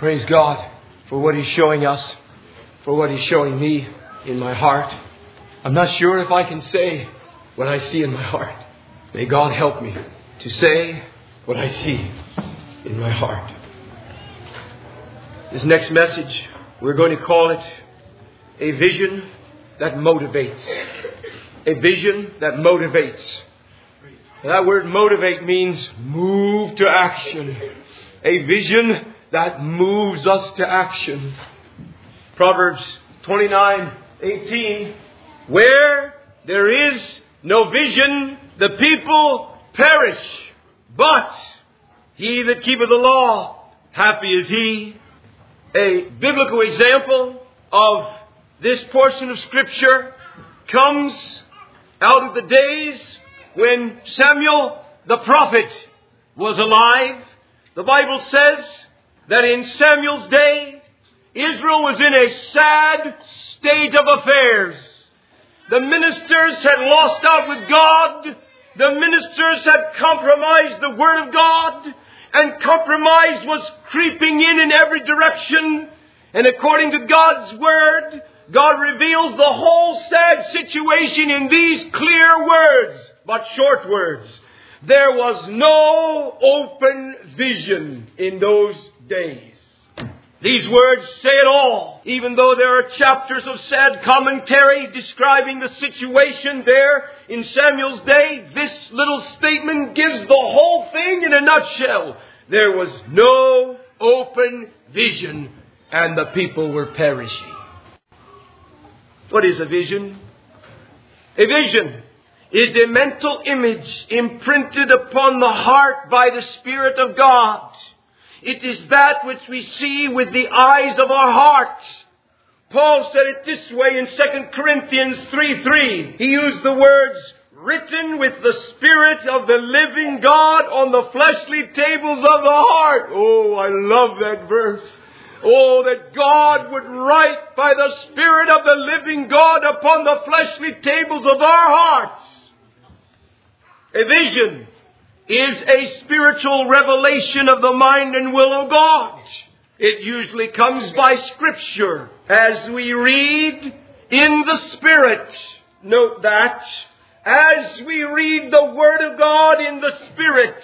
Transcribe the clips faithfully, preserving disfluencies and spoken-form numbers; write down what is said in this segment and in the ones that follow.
Praise God for what He's showing us, for what He's showing me in my heart. I'm not sure if I can say what I see in my heart. May God help me to say what I see in my heart. This next message, we're going to call it a vision that motivates. A vision that motivates. That word motivate means move to action. A vision that moves us to action. Proverbs twenty-nine eighteen. Where there is no vision, the people perish. But he that keepeth the law, happy is he. A biblical example of this portion of Scripture comes out of the days when Samuel the prophet was alive. The Bible says that in Samuel's day, Israel was in a sad state of affairs. The ministers had lost out with God. The ministers had compromised the Word of God. And compromise was creeping in in every direction. And according to God's Word, God reveals the whole sad situation in these clear words, but short words. There was no open vision in those days. These words say it all. Even though there are chapters of sad commentary describing the situation there in Samuel's day, this little statement gives the whole thing in a nutshell. There was no open vision and the people were perishing. What is a vision? A vision is a mental image imprinted upon the heart by the Spirit of God. It is that which we see with the eyes of our heart. Paul said it this way in Second Corinthians three three. He used the words, written with the Spirit of the living God on the fleshly tables of the heart. Oh, I love that verse. Oh, that God would write by the Spirit of the living God upon the fleshly tables of our hearts. A vision is a spiritual revelation of the mind and will of God. It usually comes by Scripture as we read in the Spirit. Note that. As we read the Word of God in the Spirit,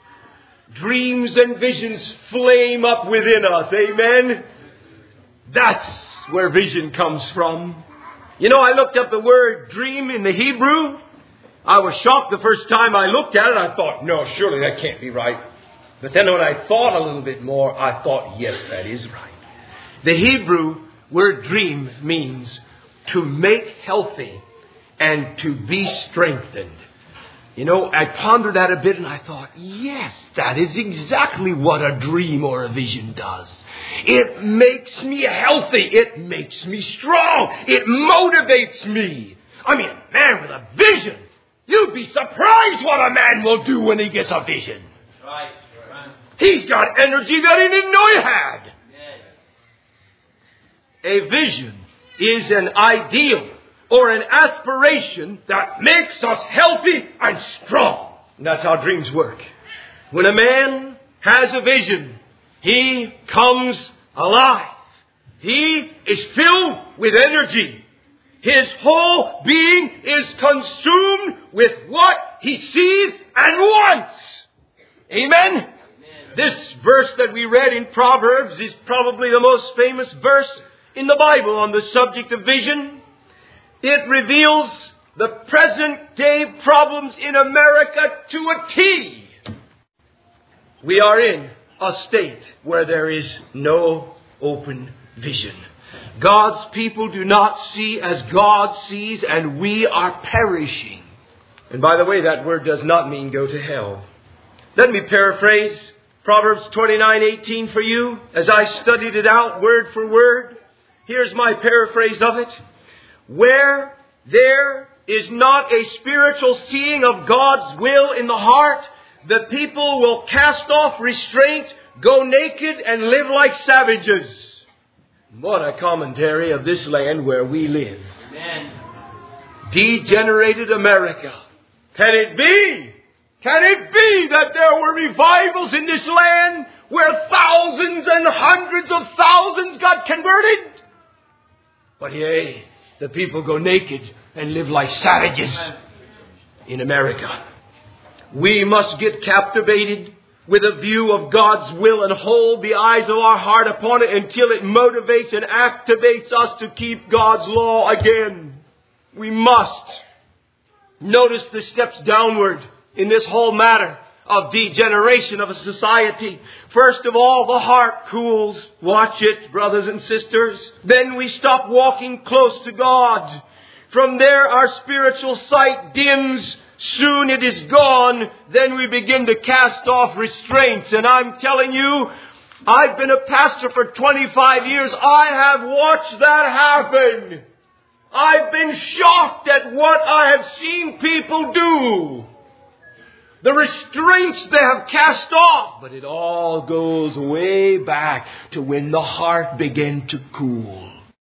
dreams and visions flame up within us. Amen? That's where vision comes from. You know, I looked up the word dream in the Hebrew. I was shocked the first time I looked at it. I thought, no, surely that can't be right. But then when I thought a little bit more, I thought, yes, that is right. The Hebrew word dream means to make healthy and to be strengthened. You know, I pondered that a bit and I thought, yes, that is exactly what a dream or a vision does. It makes me healthy. It makes me strong. It motivates me. I mean, a man with a vision, you'd be surprised what a man will do when he gets a vision. Right. Right. He's got energy that he didn't know he had. Yeah. A vision is an ideal or an aspiration that makes us healthy and strong. And that's how dreams work. When a man has a vision, he comes alive. He is filled with energy. His whole being is consumed with what he sees and wants. Amen? Amen? This verse that we read in Proverbs is probably the most famous verse in the Bible on the subject of vision. It reveals the present day problems in America to a T. We are in a state where there is no open vision. God's people do not see as God sees, and we are perishing. And by the way, that word does not mean go to hell. Let me paraphrase Proverbs twenty-nine eighteen for you as I studied it out word for word. Here's my paraphrase of it. Where there is not a spiritual seeing of God's will in the heart, the people will cast off restraint, go naked, and live like savages. What a commentary of this land where we live. Amen. Degenerated America. Can it be? Can it be that there were revivals in this land where thousands and hundreds of thousands got converted. But yea, the people go naked and live like savages in America. We must get captivated with a view of God's will and hold the eyes of our heart upon it until it motivates and activates us to keep God's law again. We must. Notice the steps downward in this whole matter of degeneration of a society. First of all, the heart cools. Watch it, brothers and sisters. Then we stop walking close to God. From there, our spiritual sight dims. Soon it is gone. Then we begin to cast off restraints. And I'm telling you, I've been a pastor for twenty-five years. I have watched that happen. I've been shocked at what I have seen people do. The restraints they have cast off. But it all goes way back to when the heart began to cool.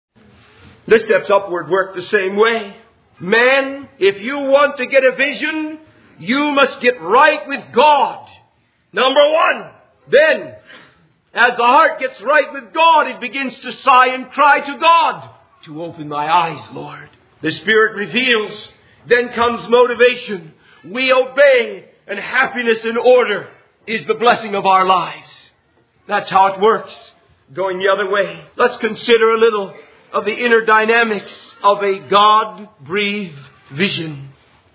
The steps upward work the same way. Man, if you want to get a vision, you must get right with God. Number one. Then, as the heart gets right with God, it begins to sigh and cry to God. To open my eyes, Lord. The Spirit reveals. Then comes motivation. We obey, and happiness and order is the blessing of our lives. That's how it works. Going the other way, let's consider a little of the inner dynamics of a God-breathed vision.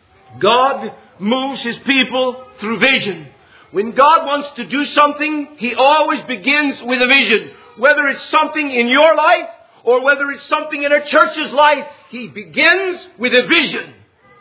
God moves His people through vision. When God wants to do something, He always begins with a vision. Whether it's something in your life or whether it's something in a church's life, He begins with a vision.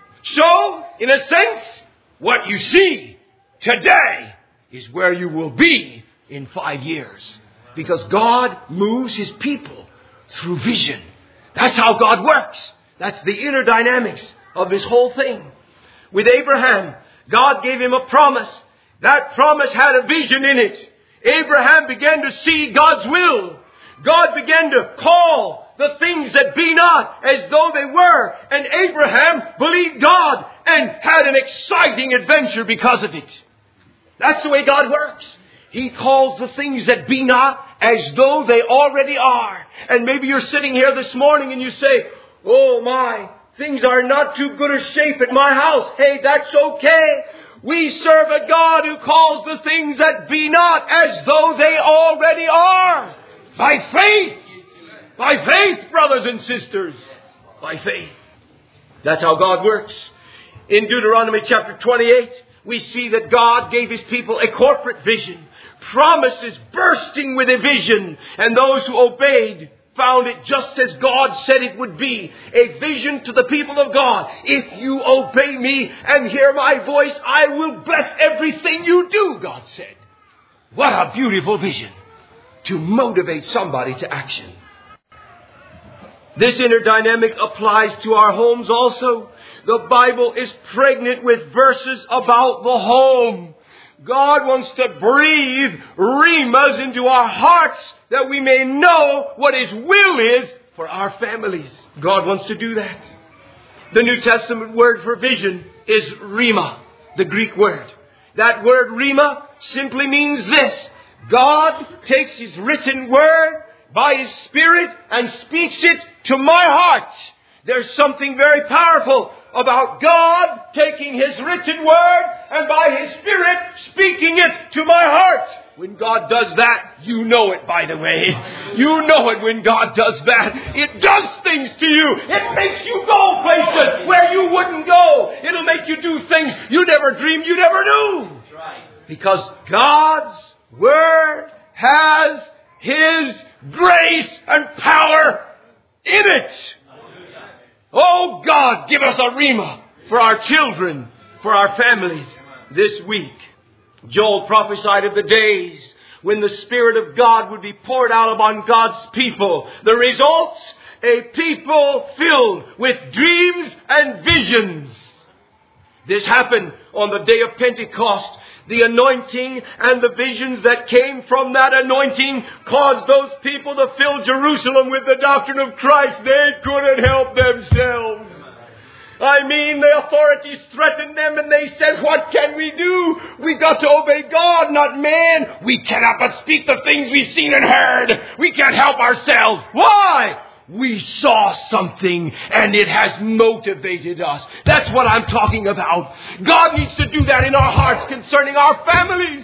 So, in a sense, what you see today is where you will be in five years. Because God moves His people through vision. That's how God works. That's the inner dynamics of this whole thing. With Abraham, God gave him a promise. That promise had a vision in it. Abraham began to see God's will. God began to call the things that be not as though they were. And Abraham believed God and had an exciting adventure because of it. That's the way God works. He calls the things that be not as though they already are. And maybe you're sitting here this morning and you say, oh my, things are not too good a shape at my house. Hey, that's okay. We serve a God who calls the things that be not as though they already are. By faith. By faith, brothers and sisters. By faith. That's how God works. In Deuteronomy chapter twenty-eight, we see that God gave His people a corporate vision. Promises bursting with a vision. And those who obeyed found it just as God said it would be. A vision to the people of God. If you obey me and hear my voice, I will bless everything you do, God said. What a beautiful vision to motivate somebody to action. This inner dynamic applies to our homes also. The Bible is pregnant with verses about the home. God wants to breathe rhemas into our hearts that we may know what His will is for our families. God wants to do that. The New Testament word for vision is rhema, the Greek word. That word rhema simply means this. God takes His written word by His Spirit and speaks it to my heart. There's something very powerful about God taking His written word and by His Spirit speaking it to my heart. When God does that, you know it, by the way. You know it when God does that. It does things to you. It makes you go places where you wouldn't go. It'll make you do things you never dreamed you never knew. Because God's word has His grace and power in it. Oh God, give us a rhema for our children, for our families this week. Joel prophesied of the days when the Spirit of God would be poured out upon God's people. The results, a people filled with dreams and visions. This happened on the day of Pentecost. The anointing and the visions that came from that anointing caused those people to fill Jerusalem with the doctrine of Christ. They couldn't help themselves. I mean, the authorities threatened them and they said, what can we do? We got to obey God, not man. We cannot but speak the things we've seen and heard. We can't help ourselves. Why? We saw something and it has motivated us. That's what I'm talking about. God needs to do that in our hearts concerning our families.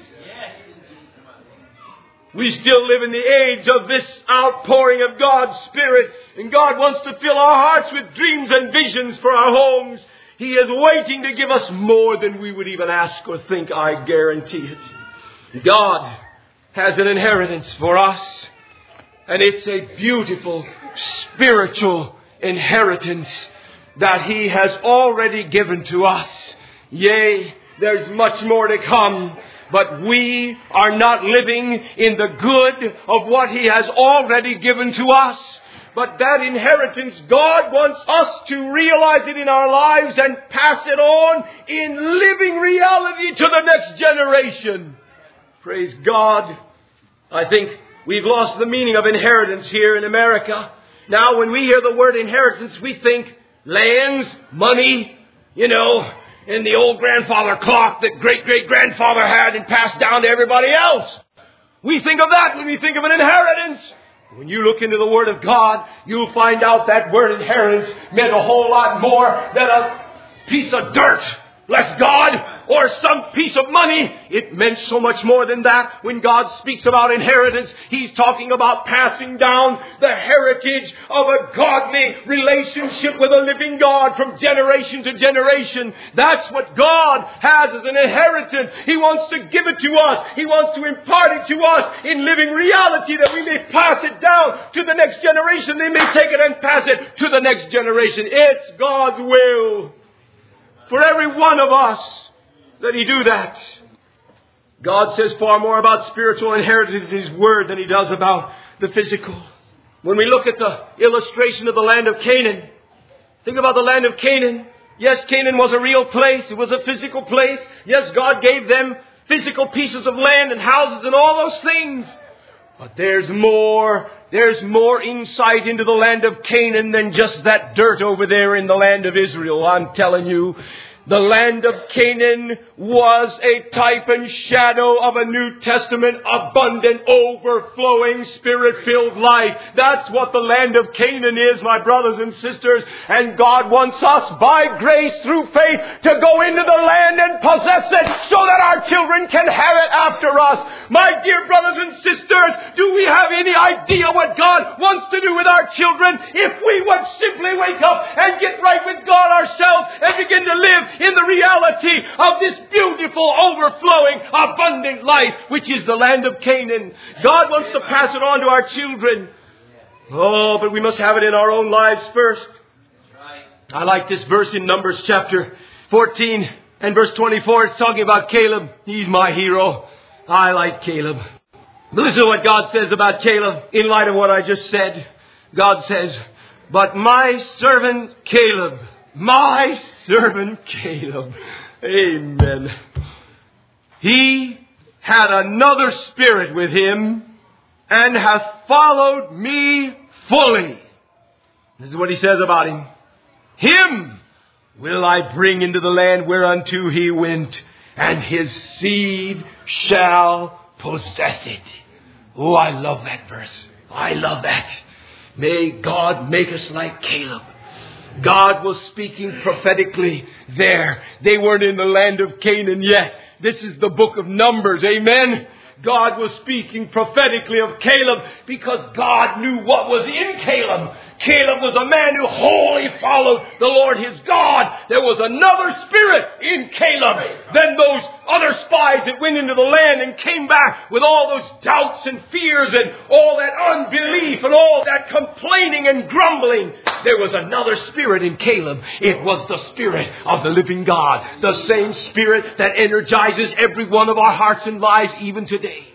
We still live in the age of this outpouring of God's Spirit. And God wants to fill our hearts with dreams and visions for our homes. He is waiting to give us more than we would even ask or think. I guarantee it. God has an inheritance for us. And it's a beautiful spiritual inheritance that He has already given to us. Yea, there's much more to come. But we are not living in the good of what He has already given to us. But that inheritance, God wants us to realize it in our lives and pass it on in living reality to the next generation. Praise God. I think we've lost the meaning of inheritance here in America. Now, when we hear the word inheritance, we think lands, money, you know, and the old grandfather clock that great-great-grandfather had and passed down to everybody else. We think of that when we think of an inheritance. When you look into the Word of God, you'll find out that word inheritance meant a whole lot more than a piece of dirt. Bless God. Or some piece of money. It meant so much more than that. When God speaks about inheritance, He's talking about passing down the heritage of a godly relationship with a living God from generation to generation. That's what God has as an inheritance. He wants to give it to us. He wants to impart it to us in living reality that we may pass it down to the next generation. They may take it and pass it to the next generation. It's God's will for every one of us that He do that. God says far more about spiritual inheritance in His Word than He does about the physical. When we look at the illustration of the land of Canaan, think about the land of Canaan. Yes, Canaan was a real place. It was a physical place. Yes, God gave them physical pieces of land and houses and all those things. But there's more. There's more insight into the land of Canaan than just that dirt over there in the land of Israel. I'm telling you. The land of Canaan was a type and shadow of a New Testament abundant, overflowing, Spirit-filled life. That's what the land of Canaan is, my brothers and sisters. And God wants us, by grace through faith, to go into the land and possess it so that our children can have it after us. My dear brothers and sisters, do we have any idea what God wants to do with our children if we would simply wake up and get right with God ourselves and begin to live in the reality of this beautiful, overflowing, abundant life, which is the land of Canaan. God wants to pass it on to our children. Oh, but we must have it in our own lives first. I like this verse in Numbers chapter fourteen and verse twenty-four. It's talking about Caleb. He's my hero. I like Caleb. Listen to what God says about Caleb in light of what I just said. God says, but my servant Caleb, my servant Caleb. Amen. He had another spirit with him and hath followed me fully. This is what he says about him. Him will I bring into the land whereunto he went, and his seed shall possess it. Oh, I love that verse. I love that. May God make us like Caleb. God was speaking prophetically there. They weren't in the land of Canaan yet. This is the book of Numbers. Amen. God was speaking prophetically of Caleb because God knew what was in Caleb. Caleb was a man who wholly followed the Lord his God. There was another spirit in Caleb than those other spies that went into the land and came back with all those doubts and fears and all that unbelief and all that complaining and grumbling. There was another spirit in Caleb. It was the Spirit of the living God. The same Spirit that energizes every one of our hearts and lives even today.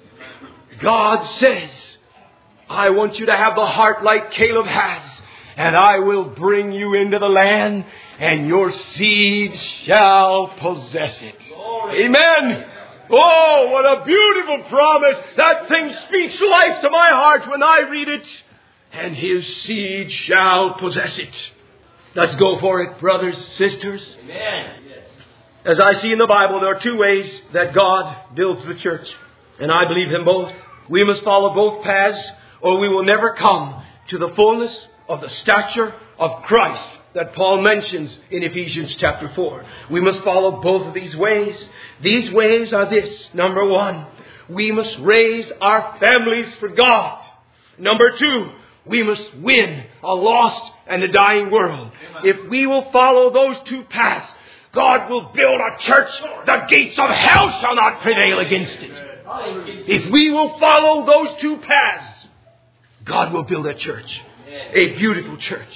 God says, I want you to have the heart like Caleb has, and I will bring you into the land, and your seed shall possess it. Glory. Amen. Oh, what a beautiful promise. That thing speaks life to my heart when I read it. And his seed shall possess it. Let's go for it, brothers, sisters. Amen. As I see in the Bible, there are two ways that God builds the church. And I believe them both. We must follow both paths, or we will never come to the fullness of the stature of Christ that Paul mentions in Ephesians chapter four. We must follow both of these ways. These ways are this. Number one, we must raise our families for God. Number two, we must win a lost and a dying world. If we will follow those two paths, God will build a church. The gates of hell shall not prevail against it. If we will follow those two paths, God will build a church. A beautiful church.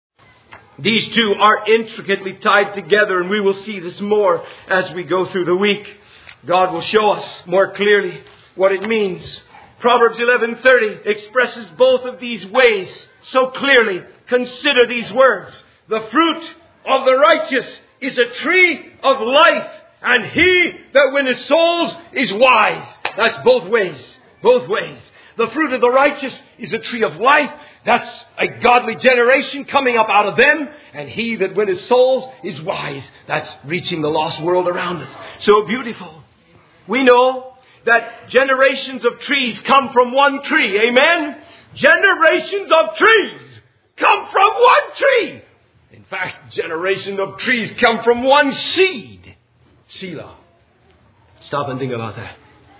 These two are intricately tied together, and we will see this more as we go through the week. God will show us more clearly what it means. Proverbs eleven thirty expresses both of these ways so clearly. Consider these words. The fruit of the righteous is a tree of life, and he that winneth souls is wise. That's both ways. Both ways. The fruit of the righteous is a tree of life. That's a godly generation coming up out of them. And he that winneth souls is wise. That's reaching the lost world around us. So beautiful. We know that generations of trees come from one tree. Amen? Generations of trees come from one tree. In fact, generations of trees come from one seed. Selah. Stop and think about that.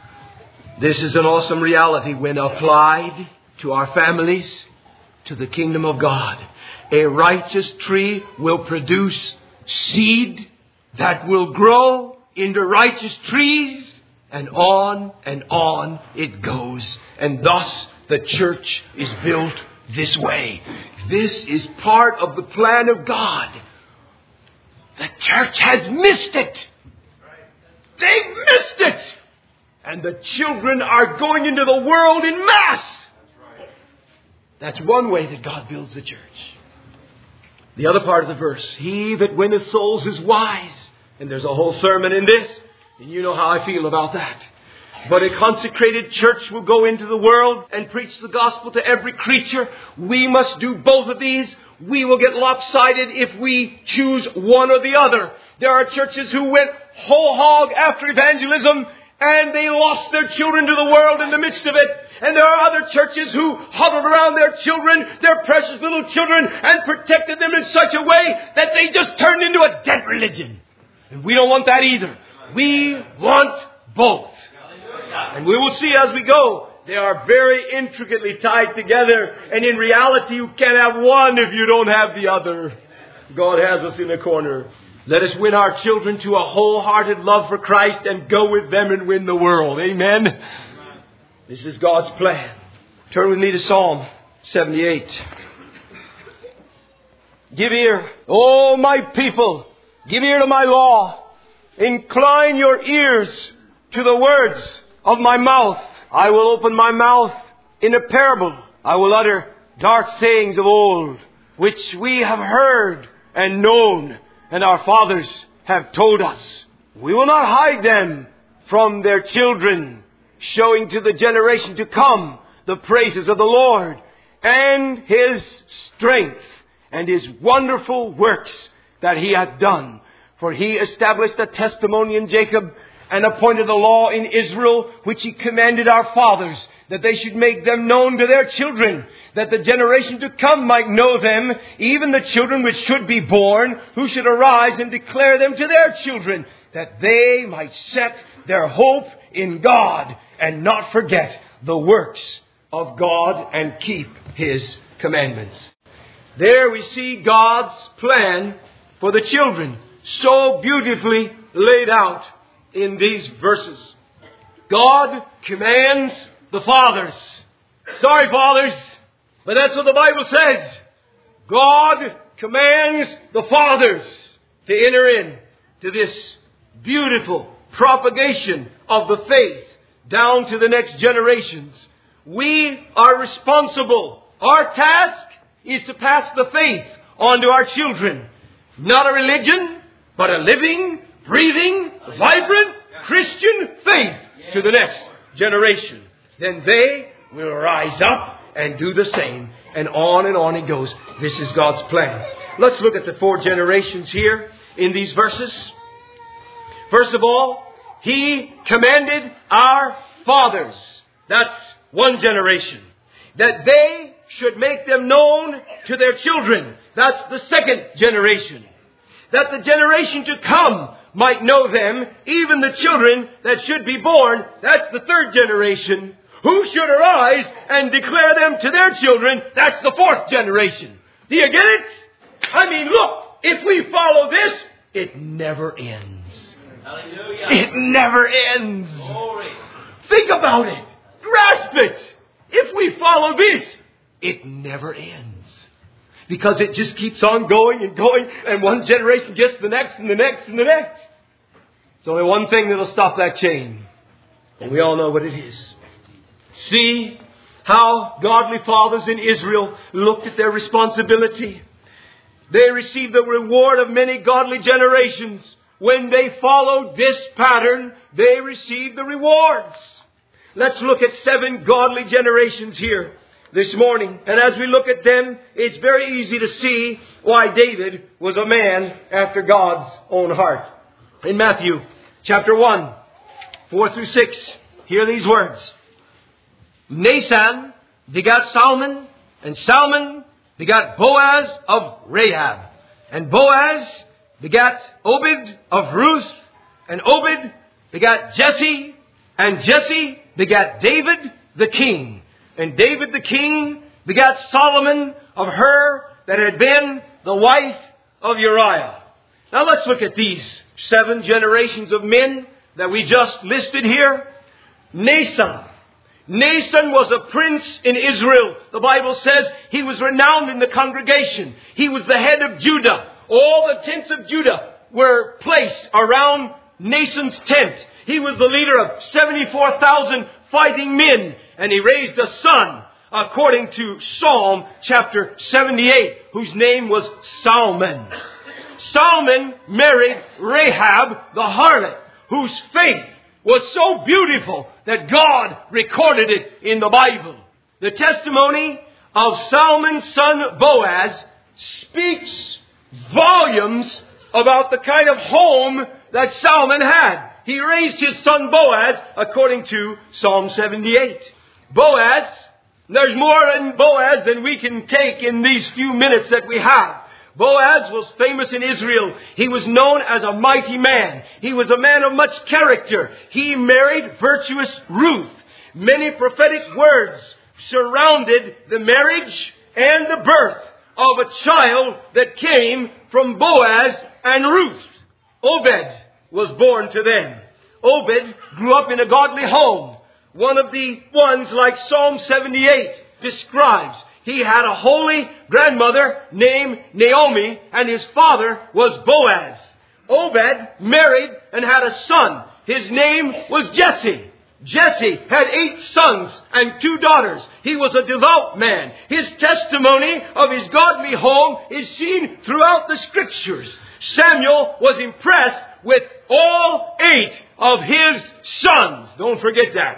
This is an awesome reality when applied to our families, to the kingdom of God. A righteous tree will produce seed that will grow into righteous trees, and on and on it goes. And thus the church is built this way. This is part of the plan of God. The church has missed it. They've missed it. And the children are going into the world in mass. That's one way that God builds the church. The other part of the verse, he that winneth souls is wise. And there's a whole sermon in this. And you know how I feel about that. But a consecrated church will go into the world and preach the gospel to every creature. We must do both of these. We will get lopsided if we choose one or the other. There are churches who went whole hog after evangelism, and they lost their children to the world in the midst of it. And there are other churches who huddled around their children, their precious little children, and protected them in such a way that they just turned into a dead religion. And we don't want that either. We want both. And we will see as we go, they are very intricately tied together. And in reality, you can't have one if you don't have the other. God has us in a corner. Let us win our children to a wholehearted love for Christ and go with them and win the world. Amen. This is God's plan. Turn with me to Psalm seventy-eight. Give ear, O my people, give ear to my law. Incline your ears to the words of my mouth. I will open my mouth in a parable. I will utter dark sayings of old, which we have heard and known, and our fathers have told us. We will not hide them from their children, showing to the generation to come the praises of the Lord and His strength and His wonderful works that He hath done. For He established a testimony in Jacob and appointed a law in Israel, which He commanded our fathers, that they should make them known to their children, that the generation to come might know them, even the children which should be born, who should arise and declare them to their children, that they might set their hope in God and not forget the works of God and keep His commandments. There we see God's plan for the children, so beautifully laid out in these verses. God commands the fathers. Sorry, fathers, but that's what the Bible says. God commands the fathers to enter in to this beautiful propagation of the faith down to the next generations. We are responsible. Our task is to pass the faith on to our children. Not a religion, but a living, breathing, vibrant Christian faith to the next generation. Then they will rise up and do the same. And on and on it goes. This is God's plan. Let's look at the four generations here in these verses. First of all, He commanded our fathers. That's one generation. That they should make them known to their children. That's the second generation. That the generation to come might know them, even the children that should be born. That's the third generation. Who should arise and declare them to their children? That's the fourth generation. Do you get it? I mean, look, if we follow this, it never ends. Hallelujah. It never ends. Glory. Think about it. Grasp it. If we follow this, it never ends. Because it just keeps on going and going, and one generation gets the next and the next and the next. There's only one thing that'll stop that chain. And we all know what it is. See how godly fathers in Israel looked at their responsibility. They received the reward of many godly generations. When they followed this pattern, they received the rewards. Let's look at seven godly generations here this morning. And as we look at them, it's very easy to see why David was a man after God's own heart. In Matthew chapter one, four through six, hear these words. Nasan begat Salmon, and Salmon begat Boaz of Rahab. And Boaz begat Obed of Ruth, and Obed begat Jesse, and Jesse begat David the king. And David the king begat Solomon of her that had been the wife of Uriah. Now let's look at these seven generations of men that we just listed here. Nasan. Nasan was a prince in Israel. The Bible says he was renowned in the congregation. He was the head of Judah. All the tents of Judah were placed around Nasan's tent. He was the leader of seventy-four thousand fighting men. And he raised a son, according to Psalm chapter seventy-eight, whose name was Salmon. Salmon married Rahab the harlot, whose faith was so beautiful that God recorded it in the Bible. The testimony of Salmon's son Boaz speaks volumes about the kind of home that Salmon had. He raised his son Boaz according to Psalm seventy-eight. Boaz, there's more in Boaz than we can take in these few minutes that we have. Boaz was famous in Israel. He was known as a mighty man. He was a man of much character. He married virtuous Ruth. Many prophetic words surrounded the marriage and the birth of a child that came from Boaz and Ruth. Obed was born to them. Obed grew up in a godly home. One of the ones like Psalm seventy-eight describes. He had a holy grandmother named Naomi, and his father was Boaz. Obed married and had a son. His name was Jesse. Jesse had eight sons and two daughters. He was a devout man. His testimony of his godly home is seen throughout the Scriptures. Samuel was impressed with all eight of his sons. Don't forget that.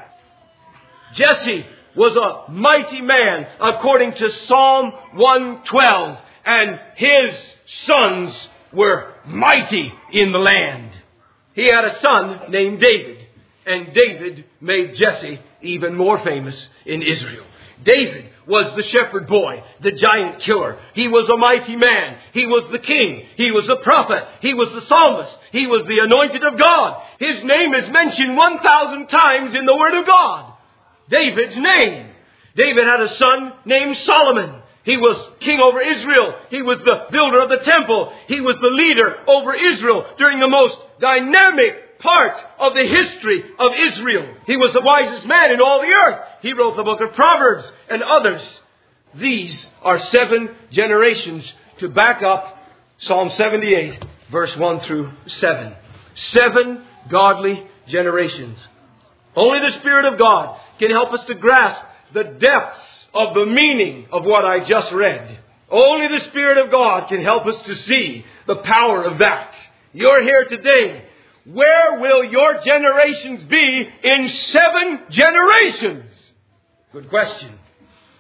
Jesse was a mighty man according to Psalm one twelve. And his sons were mighty in the land. He had a son named David. And David made Jesse even more famous in Israel. David was the shepherd boy, the giant killer. He was a mighty man. He was the king. He was the prophet. He was the psalmist. He was the anointed of God. His name is mentioned one thousand times in the Word of God. David's name. David had a son named Solomon. He was king over Israel. He was the builder of the temple. He was the leader over Israel during the most dynamic part of the history of Israel. He was the wisest man in all the earth. He wrote the book of Proverbs and others. These are seven generations to back up Psalm seventy-eight, verse one through seven. Seven godly generations. Only the Spirit of God can help us to grasp the depths of the meaning of what I just read. Only the Spirit of God can help us to see the power of that. You're here today. Where will your generations be in seven generations? Good question.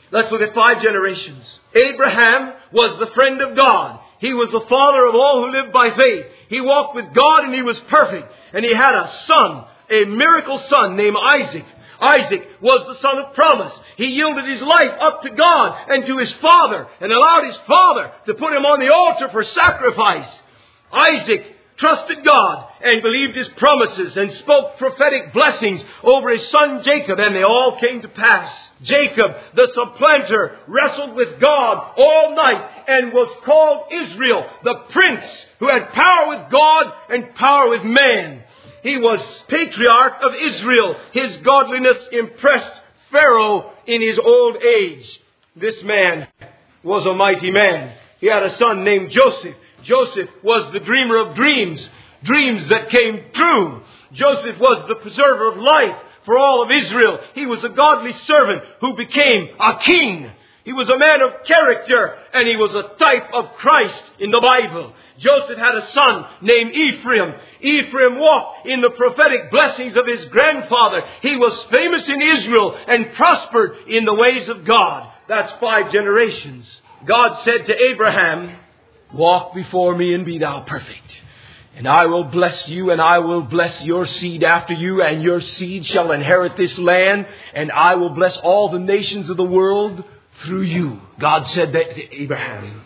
Let's look at five generations. Abraham was the friend of God. He was the father of all who lived by faith. He walked with God and he was perfect. And he had a son, a miracle son named Isaac. Isaac was the son of promise. He yielded his life up to God and to his father and allowed his father to put him on the altar for sacrifice. Isaac trusted God and believed His promises and spoke prophetic blessings over his son Jacob, and they all came to pass. Jacob, the supplanter, wrestled with God all night and was called Israel, the prince who had power with God and power with man. He was patriarch of Israel. His godliness impressed Pharaoh in his old age. This man was a mighty man. He had a son named Joseph. Joseph was the dreamer of dreams, dreams that came true. Joseph was the preserver of life for all of Israel. He was a godly servant who became a king. He was a man of character, and he was a type of Christ in the Bible. Joseph had a son named Ephraim. Ephraim walked in the prophetic blessings of his grandfather. He was famous in Israel and prospered in the ways of God. That's five generations. God said to Abraham, "Walk before me and be thou perfect. And I will bless you, and I will bless your seed after you, and your seed shall inherit this land, and I will bless all the nations of the world through you." God said that to Abraham.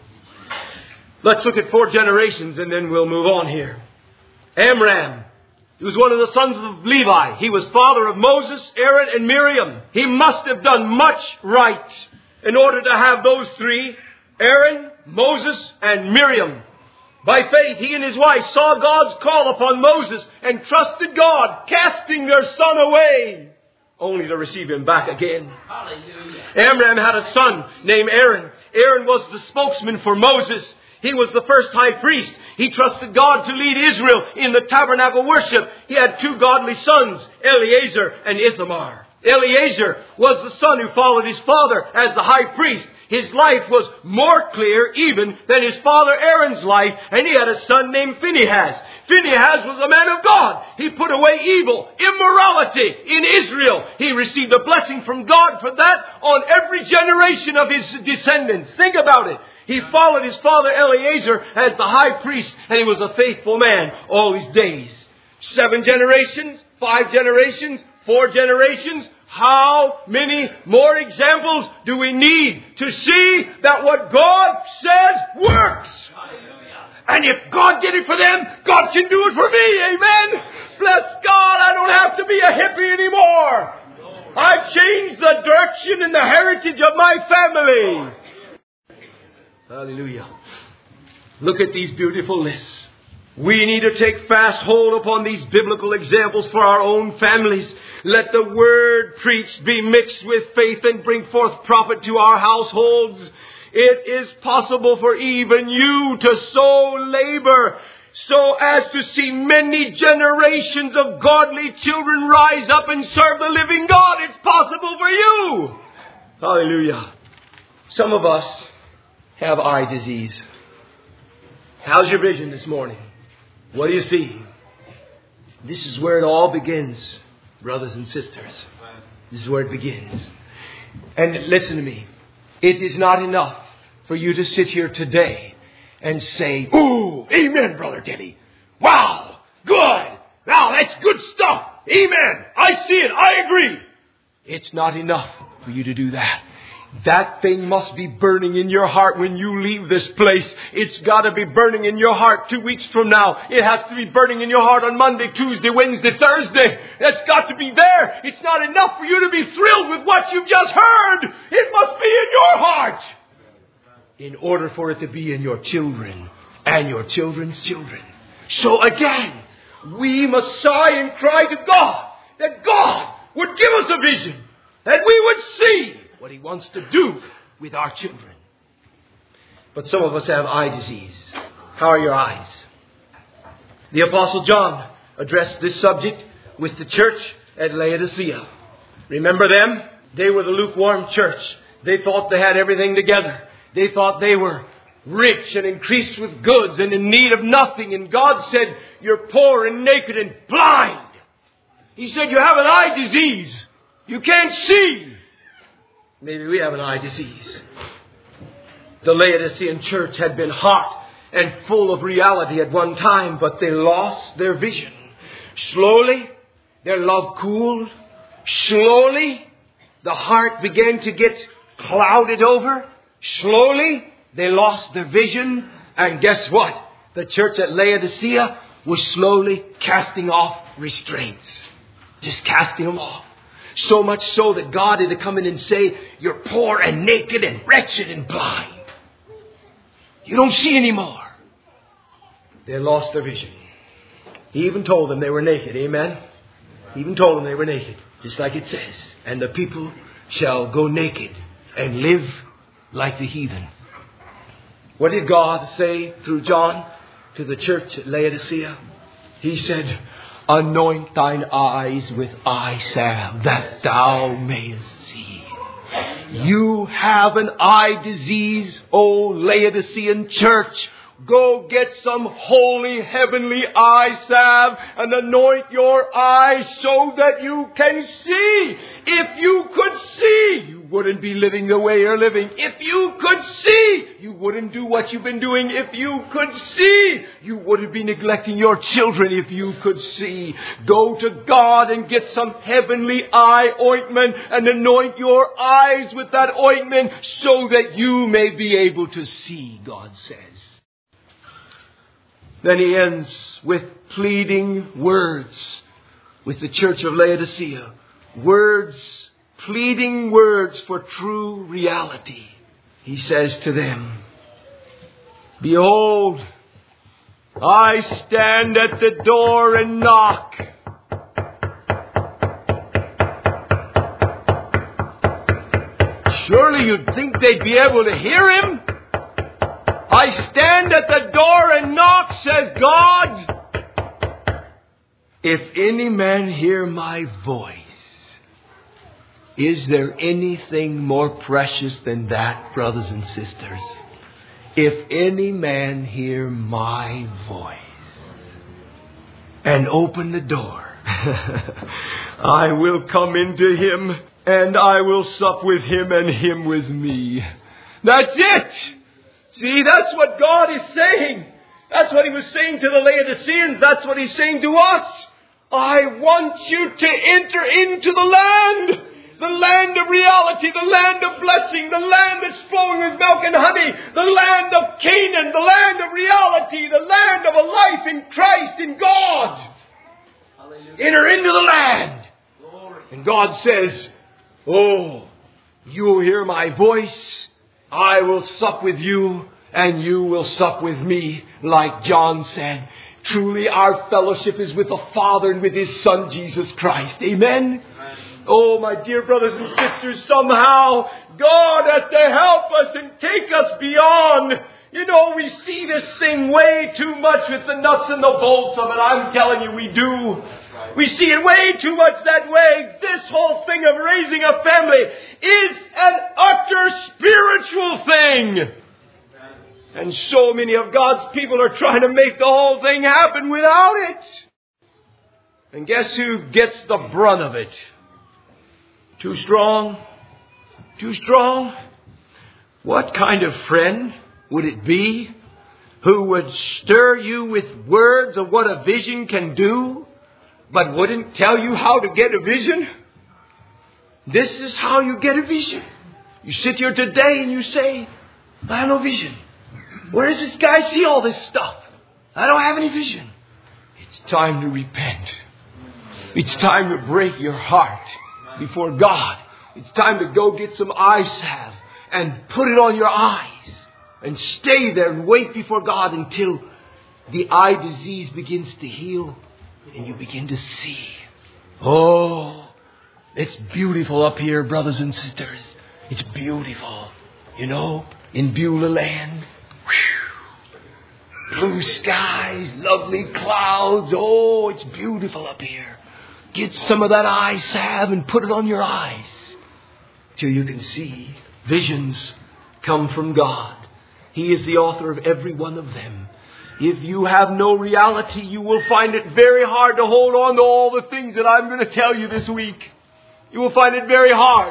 Let's look at four generations and then we'll move on here. Amram. He was one of the sons of Levi. He was father of Moses, Aaron, and Miriam. He must have done much right in order to have those three, Aaron, Moses, and Miriam. By faith, he and his wife saw God's call upon Moses and trusted God, casting their son away, only to receive him back again. Hallelujah. Amram had a son named Aaron. Aaron was the spokesman for Moses. He was the first high priest. He trusted God to lead Israel in the tabernacle worship. He had two godly sons, Eleazar and Ithamar. Eleazar was the son who followed his father as the high priest. His life was more clear even than his father Aaron's life, and he had a son named Phinehas. Phinehas was a man of God. He put away evil, immorality in Israel. He received a blessing from God for that on every generation of his descendants. Think about it. He followed his father Eleazar as the high priest, and he was a faithful man all his days. Seven generations, five generations, four generations. How many more examples do we need to see that what God says works? And if God did it for them, God can do it for me. Amen. Bless God. I don't have to be a hippie anymore. I've changed the direction and the heritage of my family. Hallelujah. Look at these beautiful lists. We need to take fast hold upon these biblical examples for our own families. Let the word preached be mixed with faith and bring forth profit to our households. It is possible for even you to sow labor so as to see many generations of godly children rise up and serve the living God. It's possible for you. Hallelujah. Some of us have eye disease. How's your vision this morning? What do you see? This is where it all begins, brothers and sisters. This is where it begins. And listen to me. It is not enough for you to sit here today and say, "Ooh, amen, Brother Denny. Wow, good. Wow, that's good stuff. Amen. I see it. I agree." It's not enough for you to do that. That thing must be burning in your heart when you leave this place. It's got to be burning in your heart two weeks from now. It has to be burning in your heart on Monday, Tuesday, Wednesday, Thursday. It's got to be there. It's not enough for you to be thrilled with what you've just heard. It must be in your heart in order for it to be in your children and your children's children. So again, we must sigh and cry to God that God would give us a vision, that we would see what He wants to do with our children. But some of us have eye disease. How are your eyes? The Apostle John addressed this subject with the church at Laodicea. Remember them? They were the lukewarm church. They thought they had everything together. They thought they were rich and increased with goods and in need of nothing. And God said, "You're poor and naked and blind." He said, "You have an eye disease. You can't see." Maybe we have an eye disease. The Laodicean church had been hot and full of reality at one time, but they lost their vision. Slowly, their love cooled. Slowly, the heart began to get clouded over. Slowly, they lost their vision. And guess what? The church at Laodicea was slowly casting off restraints. Just casting them off. So much so that God had to come in and say, you're poor and naked and wretched and blind. You don't see anymore. They lost their vision. He even told them they were naked. Amen? He even told them they were naked. Just like it says. And the people shall go naked and live like the heathen. What did God say through John to the church at Laodicea? He said, anoint thine eyes with eye salve that thou mayest see. You have an eye disease, O Laodicean church. Go get some holy heavenly eye salve and anoint your eyes so that you can see. If you could see, you wouldn't be living the way you're living. If you could see, you wouldn't do what you've been doing. If you could see, you wouldn't be neglecting your children. If you could see, go to God and get some heavenly eye ointment and anoint your eyes with that ointment so that you may be able to see, God says. Then he ends with pleading words with the church of Laodicea. Words, pleading words for true reality. He says to them, behold, I stand at the door and knock. Surely you'd think they'd be able to hear him. I stand at the door and knock, says God. If any man hear my voice, is there anything more precious than that, brothers and sisters? If any man hear my voice and open the door, I will come into him and I will sup with him and him with me. That's it. See, that's what God is saying. That's what he was saying to the Laodiceans. That's what he's saying to us. I want you to enter into the land. The land of reality. The land of blessing. The land that's flowing with milk and honey. The land of Canaan. The land of reality. The land of a life in Christ, in God. Hallelujah. Enter into the land. Glory. And God says, oh, you will hear my voice. I will sup with you and you will sup with me, like John said. Truly our fellowship is with the Father and with His Son, Jesus Christ. Amen? Amen. Oh, my dear brothers and sisters, somehow God has to help us and take us beyond. You know, we see this thing way too much with the nuts and the bolts of it. I'm telling you, we do. We see it way too much that way. This whole thing of raising a family is an utter spiritual thing. And so many of God's people are trying to make the whole thing happen without it. And guess who gets the brunt of it? Too strong? Too strong? What kind of friend would it be who would stir you with words of what a vision can do, but wouldn't tell you how to get a vision? This is how you get a vision. You sit here today and you say, I have no vision. Where does this guy see all this stuff? I don't have any vision. It's time to repent. It's time to break your heart before God. It's time to go get some eye salve and put it on your eyes and stay there and wait before God until the eye disease begins to heal and you begin to see. Oh, it's beautiful up here, brothers and sisters. It's beautiful. You know, in Beulah land. Whew. Blue skies, lovely clouds. Oh, it's beautiful up here. Get some of that eye salve and put it on your eyes till you can see. Visions come from God. He is the author of every one of them. If you have no reality, you will find it very hard to hold on to all the things that I'm going to tell you this week. You will find it very hard.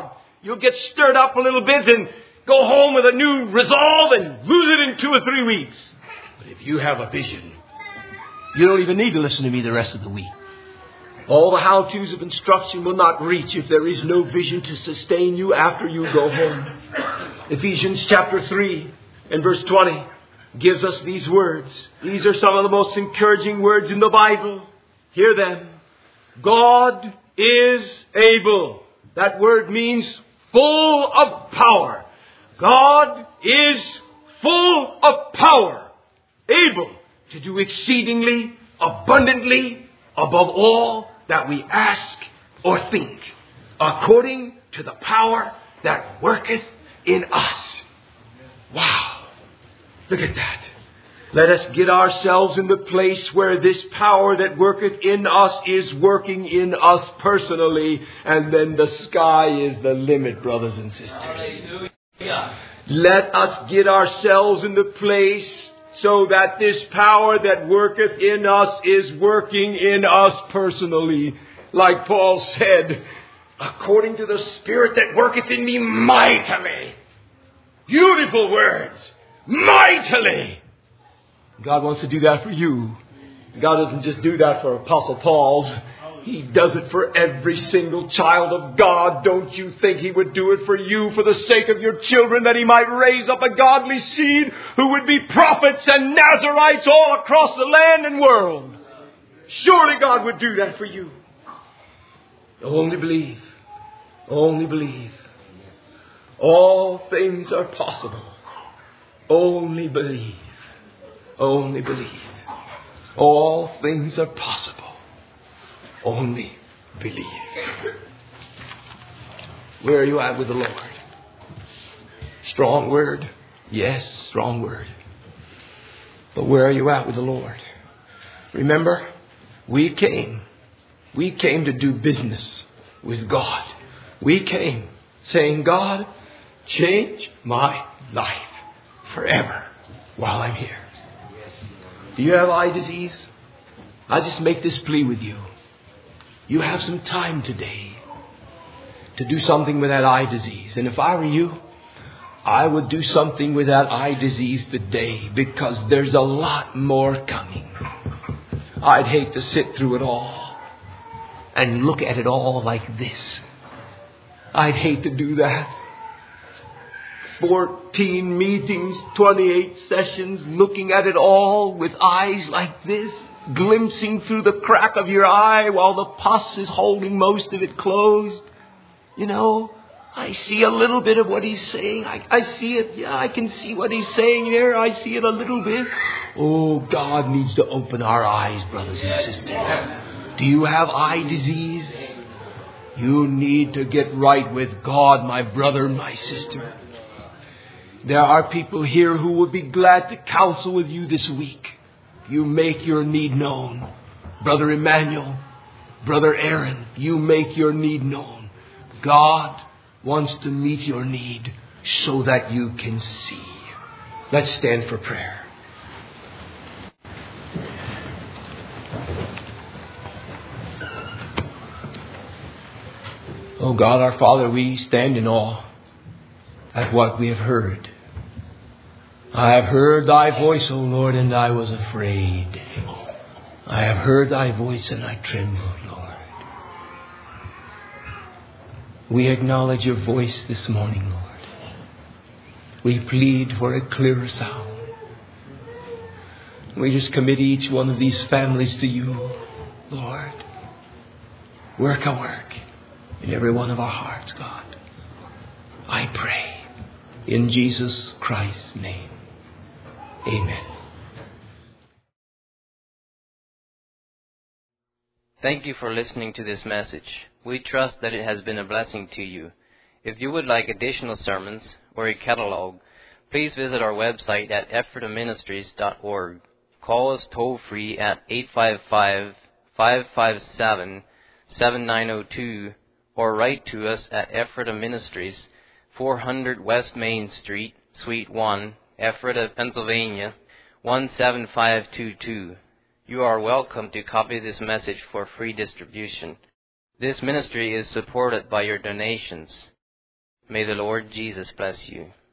You'll get stirred up a little bit and go home with a new resolve and lose it in two or three weeks. But if you have a vision, you don't even need to listen to me the rest of the week. All the how-tos of instruction will not reach if there is no vision to sustain you after you go home. Ephesians chapter three and verse twenty gives us these words. These are some of the most encouraging words in the Bible. Hear them. God is able. That word means full of power. God is full of power, able to do exceedingly, abundantly, above all that we ask or think, according to the power that worketh in us. Wow. Look at that. Let us get ourselves in the place where this power that worketh in us is working in us personally, and then the sky is the limit, brothers and sisters. Hallelujah. Let us get ourselves in the place so that this power that worketh in us is working in us personally. Like Paul said, according to the Spirit that worketh in me mightily. Beautiful words. Mightily. God wants to do that for you. God doesn't just do that for Apostle Paul's. He does it for every single child of God. Don't you think He would do it for you for the sake of your children, that He might raise up a godly seed who would be prophets and Nazarites all across the land and world? Surely God would do that for you. Only believe. Only believe. All things are possible. Only believe. Only believe. All things are possible. Only believe. Where are you at with the Lord? Strong word. Yes, strong word. But where are you at with the Lord? Remember, we came. We came to do business with God. We came saying, God, change my life forever while I'm here. Do you have eye disease? I just make this plea with you. You have some time today to do something with that eye disease. And if I were you, I would do something with that eye disease today, because there's a lot more coming. I'd hate to sit through it all and look at it all like this. I'd hate to do that. Fourteen meetings, twenty-eight sessions, looking at it all with eyes like this, glimpsing through the crack of your eye while the pus is holding most of it closed. You know, I see a little bit of what he's saying. I, I see it. Yeah, I can see what he's saying there. I see it a little bit. Oh, God needs to open our eyes, brothers and sisters. Do you have eye disease? You need to get right with God, my brother, my sister. There are people here who would be glad to counsel with you this week. You make your need known. Brother Emmanuel, Brother Aaron, you make your need known. God wants to meet your need so that you can see. Let's stand for prayer. Oh God, our Father, we stand in awe at what we have heard. I have heard Thy voice, O Lord, and I was afraid. I have heard Thy voice and I trembled, Lord. We acknowledge your voice this morning, Lord. We plead for a clearer sound. We just commit each one of these families to you, Lord. Work a work in every one of our hearts, God. I pray in Jesus Christ's name. Amen. Thank you for listening to this message. We trust that it has been a blessing to you. If you would like additional sermons or a catalog, please visit our website at ephrata ministries dot org. Call us toll free at eight five five, five five seven, seven nine zero two or write to us at Ephrata Ministries, four hundred West Main Street, Suite one, Ephrata, Pennsylvania, one seven five two two. You are welcome to copy this message for free distribution. This ministry is supported by your donations. May the Lord Jesus bless you.